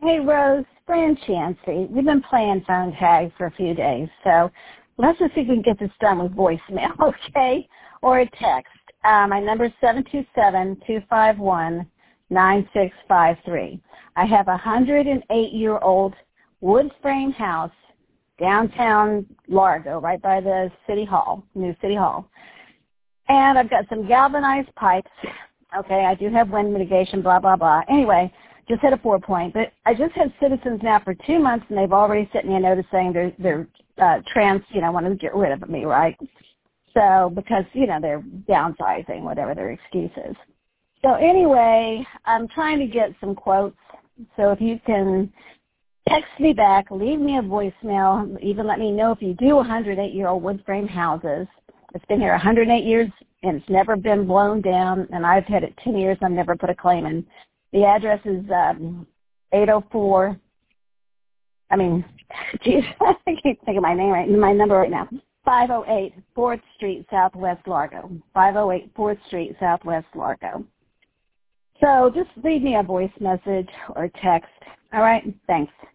Hey, Rose, Fran Chansey. We've been playing phone tag for a few days, so let's just see if we can get this done with voicemail, okay, or a text. My number is 727-251-9653. I have a 108-year-old wood frame house downtown Largo, right by the city hall, new city hall. And I've got some galvanized pipes. Okay, I do have wind mitigation, blah, blah, blah. Anyway, just hit a 4-point. But I just had citizens now for 2 months, and they've already sent me a notice saying they're want to get rid of me, right? So because, they're downsizing, whatever their excuse is. So anyway, I'm trying to get some quotes. So if you can text me back, leave me a voicemail, even let me know if you do 108-year-old wood frame houses. It's been here 108 years, and it's never been blown down, and I've had it 10 years. I've never put a claim in. The address is 804. I can't think of my number right now. 508 4th Street, Southwest Largo. 508 4th Street, Southwest Largo. So just leave me a voice message or text. All right? Thanks.